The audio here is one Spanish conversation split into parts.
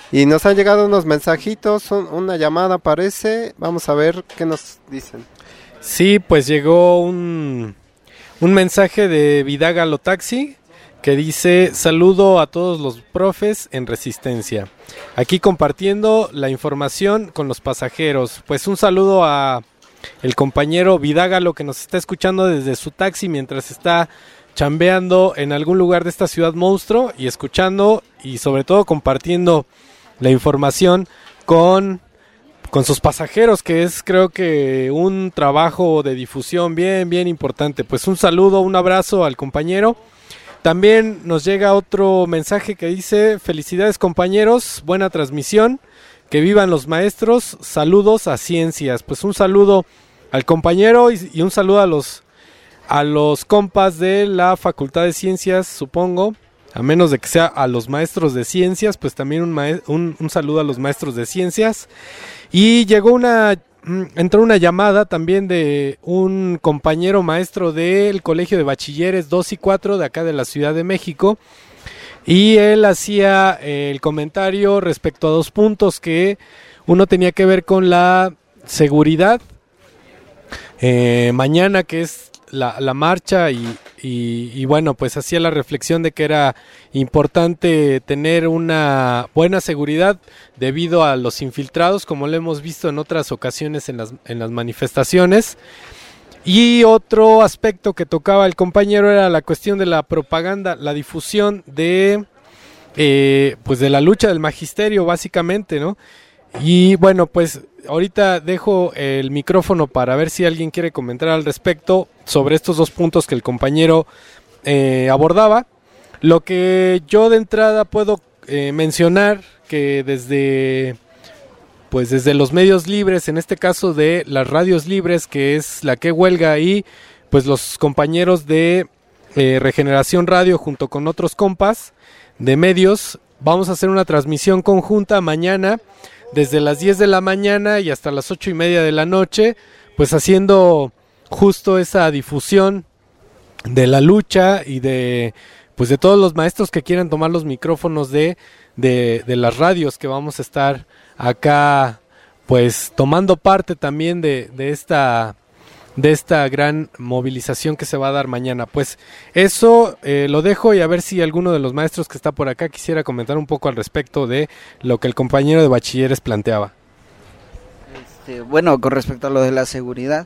Y nos han llegado unos mensajitos, una llamada parece. Vamos a ver qué nos dicen. Sí, pues llegó un mensaje de Vidágalo Taxi que dice: saludo a todos los profes en Resistencia, aquí compartiendo la información con los pasajeros. Pues un saludo a el compañero Vidágalo, que nos está escuchando desde su taxi mientras está chambeando en algún lugar de esta ciudad monstruo, y escuchando y sobre todo compartiendo la información con sus pasajeros, que es, creo que, un trabajo de difusión bien importante. Pues un saludo, un abrazo al compañero. También nos llega otro mensaje que dice: felicidades compañeros, buena transmisión, que vivan los maestros, saludos a Ciencias. Pues un saludo al compañero y un saludo a los compas de la Facultad de Ciencias, supongo, a menos de que sea a los maestros de Ciencias, pues también un saludo a los maestros de Ciencias. Y entró una llamada también de un compañero maestro del Colegio de Bachilleres 2 y 4 de acá de la Ciudad de México, y él hacía el comentario respecto a 2 puntos, que uno tenía que ver con la seguridad. Mañana, que es la marcha, y bueno, pues hacía la reflexión de que era importante tener una buena seguridad debido a los infiltrados, como lo hemos visto en otras ocasiones en las manifestaciones. Y otro aspecto que tocaba el compañero era la cuestión de la propaganda, la difusión de pues de la lucha del magisterio, básicamente, ¿no? Y bueno, pues ahorita dejo el micrófono para ver si alguien quiere comentar al respecto sobre estos 2 puntos que el compañero abordaba. Lo que yo de entrada puedo mencionar, que desde los medios libres, en este caso de las radios libres, que es la que huelga ahí, pues los compañeros de Regeneración Radio junto con otros compas de medios, vamos a hacer una transmisión conjunta mañana desde las 10 de la mañana y hasta las 8:30 de la noche, pues haciendo justo esa difusión de la lucha y de todos los maestros que quieran tomar los micrófonos de las radios, que vamos a estar acá pues tomando parte también de esta gran movilización que se va a dar mañana. Pues eso lo dejo, y a ver si alguno de los maestros que está por acá quisiera comentar un poco al respecto de lo que el compañero de Bachilleres planteaba. Bueno, con respecto a lo de la seguridad,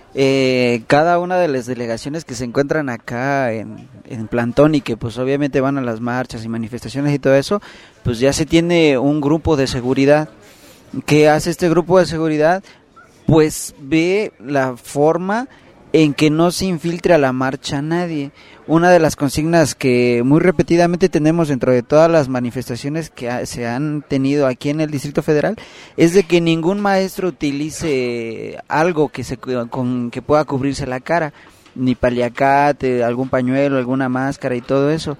cada una de las delegaciones que se encuentran acá en plantón, y que pues obviamente van a las marchas y manifestaciones y todo eso, pues ya se tiene un grupo de seguridad. ¿Qué hace este grupo de seguridad? Pues ve la forma en que no se infiltre a la marcha nadie. Una de las consignas que muy repetidamente tenemos dentro de todas las manifestaciones que se han tenido aquí en el Distrito Federal es de que ningún maestro utilice algo que pueda cubrirse la cara, ni paliacate, algún pañuelo, alguna máscara y todo eso.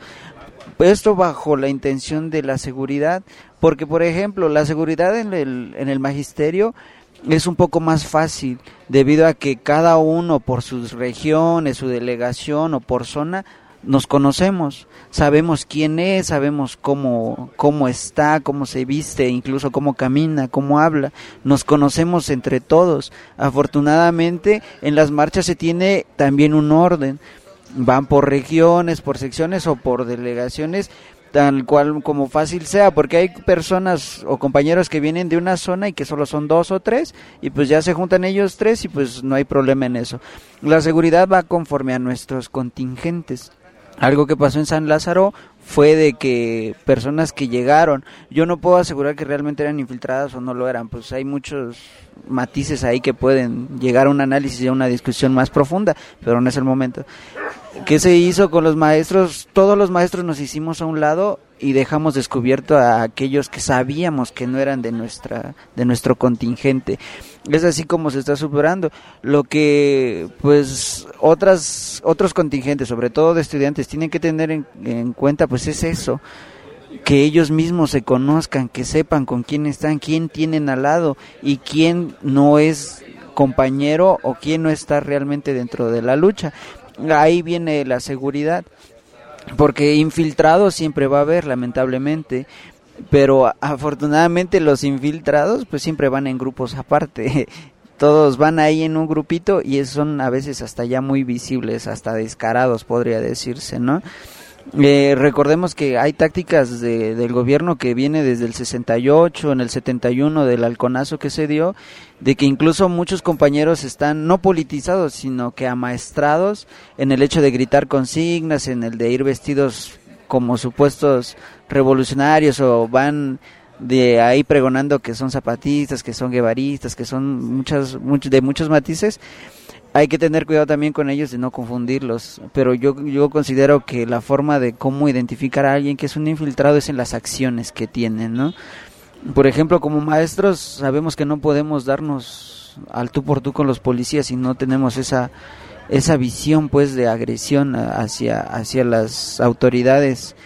Esto bajo la intención de la seguridad, porque por ejemplo la seguridad en el magisterio es un poco más fácil, debido a que cada uno por sus regiones, su delegación o por zona, nos conocemos, sabemos quién es, sabemos cómo está, cómo se viste, incluso cómo camina, cómo habla, nos conocemos entre todos. Afortunadamente en las marchas se tiene también un orden, van por regiones, por secciones o por delegaciones, tal cual como fácil sea, porque hay personas o compañeros que vienen de una zona y que solo son 2 o 3, y pues ya se juntan ellos 3 y pues no hay problema en eso. La seguridad va conforme a nuestros contingentes. Algo que pasó en San Lázaro fue de que personas que llegaron, yo no puedo asegurar que realmente eran infiltradas o no lo eran, pues hay muchos matices ahí que pueden llegar a un análisis y a una discusión más profunda, pero no es el momento. ¿Qué se hizo con los maestros? Todos los maestros nos hicimos a un lado y dejamos descubierto a aquellos que sabíamos que no eran de nuestro contingente. Es así como se está superando. Lo que pues otros contingentes, sobre todo de estudiantes, tienen que tener en cuenta, pues es eso, que ellos mismos se conozcan, que sepan con quién están, quién tienen al lado y quién no es compañero o quién no está realmente dentro de la lucha. Ahí viene la seguridad, porque infiltrados siempre va a haber, lamentablemente. pero afortunadamente los infiltrados pues siempre van en grupos aparte. Todos van ahí en un grupito y son a veces hasta ya muy visibles, hasta descarados podría decirse, ¿no? Recordemos que hay tácticas del gobierno que viene desde el 68, en el 71 del halconazo que se dio, de que incluso muchos compañeros están no politizados, sino que amaestrados en el hecho de gritar consignas, en el de ir vestidos como supuestos revolucionarios, o van de ahí pregonando que son zapatistas, que son guevaristas, que son de muchos matices. Hay que tener cuidado también con ellos de no confundirlos, pero yo considero que la forma de cómo identificar a alguien que es un infiltrado es en las acciones que tienen, ¿no? Por ejemplo, como maestros sabemos que no podemos darnos al tú por tú con los policías si no tenemos esa visión pues de agresión hacia las autoridades,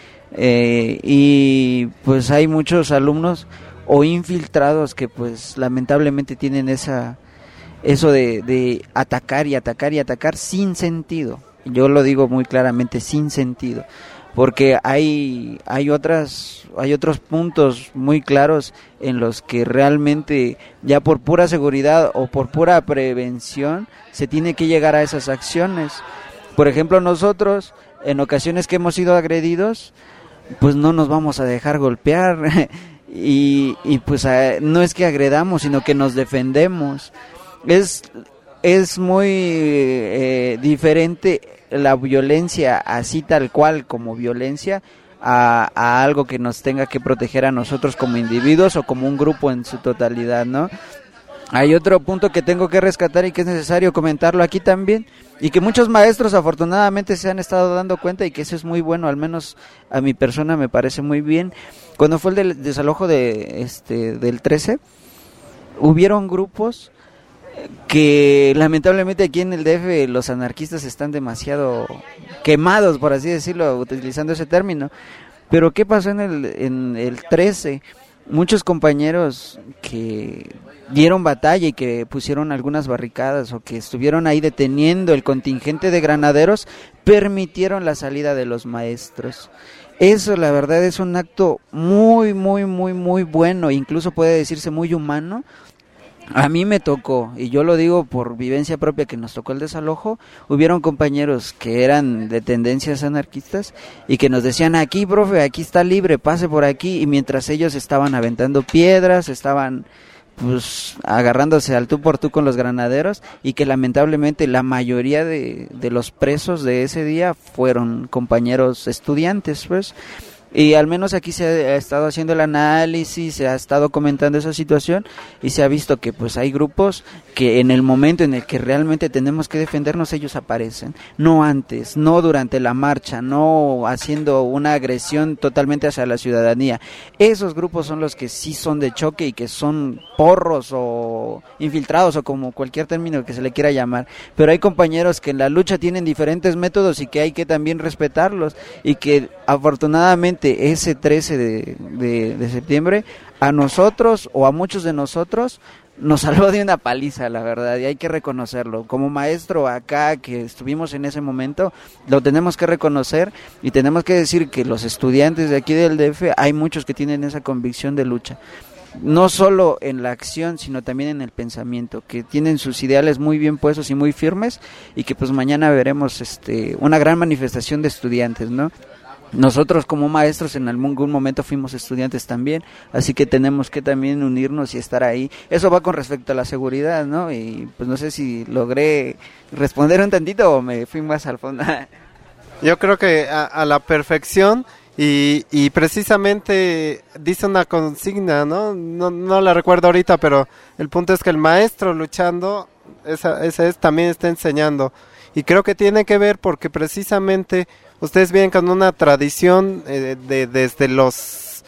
y pues hay muchos alumnos o infiltrados que pues lamentablemente tienen eso de atacar y atacar y atacar sin sentido. Yo lo digo muy claramente, sin sentido, porque hay otros puntos muy claros en los que realmente ya por pura seguridad o por pura prevención se tiene que llegar a esas acciones. Por ejemplo, nosotros en ocasiones que hemos sido agredidos, pues no nos vamos a dejar golpear y pues no es que agredamos, sino que nos defendemos. Es muy diferente la violencia así tal cual como violencia a algo que nos tenga que proteger a nosotros como individuos o como un grupo en su totalidad, ¿no? Hay otro punto que tengo que rescatar y que es necesario comentarlo aquí también, y que muchos maestros afortunadamente se han estado dando cuenta, y que eso es muy bueno, al menos a mi persona me parece muy bien. Cuando fue el desalojo del 13, hubieron grupos que lamentablemente aquí en el DF los anarquistas están demasiado quemados, por así decirlo, utilizando ese término. Pero ¿qué pasó en el 13? Muchos compañeros que dieron batalla y que pusieron algunas barricadas o que estuvieron ahí deteniendo el contingente de granaderos, permitieron la salida de los maestros. Eso la verdad es un acto muy, muy, muy, muy bueno, incluso puede decirse muy humano. A mí me tocó, y yo lo digo por vivencia propia, que nos tocó el desalojo. Hubieron compañeros que eran de tendencias anarquistas y que nos decían: aquí, profe, aquí está libre, pase por aquí, y mientras ellos estaban aventando piedras, estaban pues agarrándose al tú por tú con los granaderos, y que lamentablemente la mayoría de los presos de ese día fueron compañeros estudiantes, pues. Y al menos aquí se ha estado haciendo el análisis, se ha estado comentando esa situación, y se ha visto que pues hay grupos que en el momento en el que realmente tenemos que defendernos, ellos aparecen, no antes, no durante la marcha, no haciendo una agresión totalmente hacia la ciudadanía. Esos grupos son los que sí son de choque y que son porros o infiltrados o como cualquier término que se le quiera llamar, pero hay compañeros que en la lucha tienen diferentes métodos y que hay que también respetarlos, y que afortunadamente ese 13 de septiembre a nosotros o a muchos de nosotros nos salvó de una paliza, la verdad, y hay que reconocerlo. Como maestro acá que estuvimos en ese momento, lo tenemos que reconocer, y tenemos que decir que los estudiantes de aquí del DF, hay muchos que tienen esa convicción de lucha, no solo en la acción, sino también en el pensamiento, que tienen sus ideales muy bien puestos y muy firmes, y que pues mañana veremos una gran manifestación de estudiantes, ¿no? Nosotros como maestros en algún momento fuimos estudiantes también, así que tenemos que también unirnos y estar ahí. Eso va con respecto a la seguridad, ¿no? Y pues no sé si logré responder un tantito o me fui más al fondo. Yo creo que a la perfección, y precisamente dice una consigna, ¿no? No la recuerdo ahorita, pero el punto es que el maestro luchando, también está enseñando. Y creo que tiene que ver porque precisamente ustedes vienen con una tradición desde los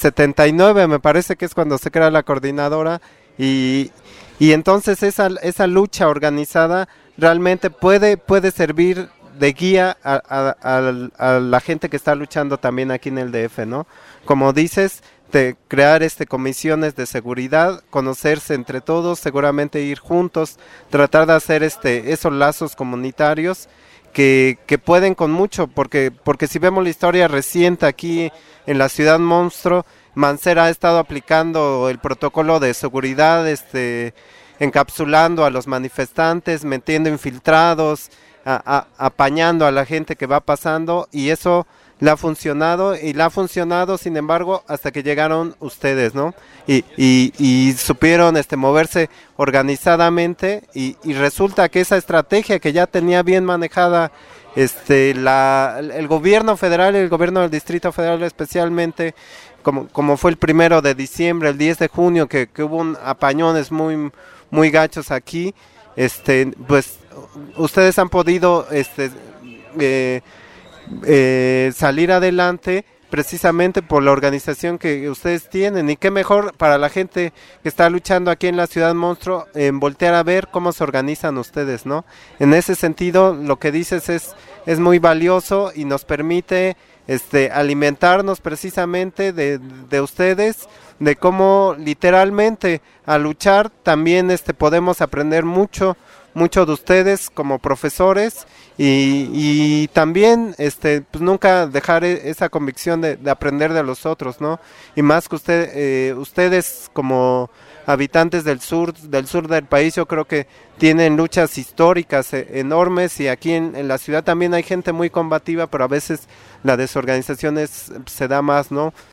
79, me parece que es cuando se crea la coordinadora, y entonces esa lucha organizada realmente puede servir de guía a la gente que está luchando también aquí en el DF, ¿no? Como dices, de crear comisiones de seguridad, conocerse entre todos, seguramente ir juntos, tratar de hacer esos lazos comunitarios que pueden con mucho, porque si vemos la historia reciente aquí en la ciudad monstruo, Mancera ha estado aplicando el protocolo de seguridad, encapsulando a los manifestantes, metiendo infiltrados, apañando a la gente que va pasando, y eso le ha funcionado, y le ha funcionado, sin embargo, hasta que llegaron ustedes, ¿no? Y supieron moverse organizadamente, y resulta que esa estrategia que ya tenía bien manejada el gobierno federal, el gobierno del Distrito Federal especialmente, como fue el 1 de diciembre, el 10 de junio, que hubo apañones muy gachos aquí, pues ustedes han podido salir adelante precisamente por la organización que ustedes tienen, y qué mejor para la gente que está luchando aquí en la Ciudad Monstruo en voltear a ver cómo se organizan ustedes, ¿no? En ese sentido, lo que dices es muy valioso y nos permite alimentarnos precisamente de ustedes, de cómo literalmente al luchar también podemos aprender mucho de ustedes como profesores, y también pues nunca dejar esa convicción de aprender de los otros, ¿no? Y más que ustedes como habitantes del sur del país, yo creo que tienen luchas históricas enormes, y aquí en la ciudad también hay gente muy combativa, pero a veces la desorganización se da más, ¿no?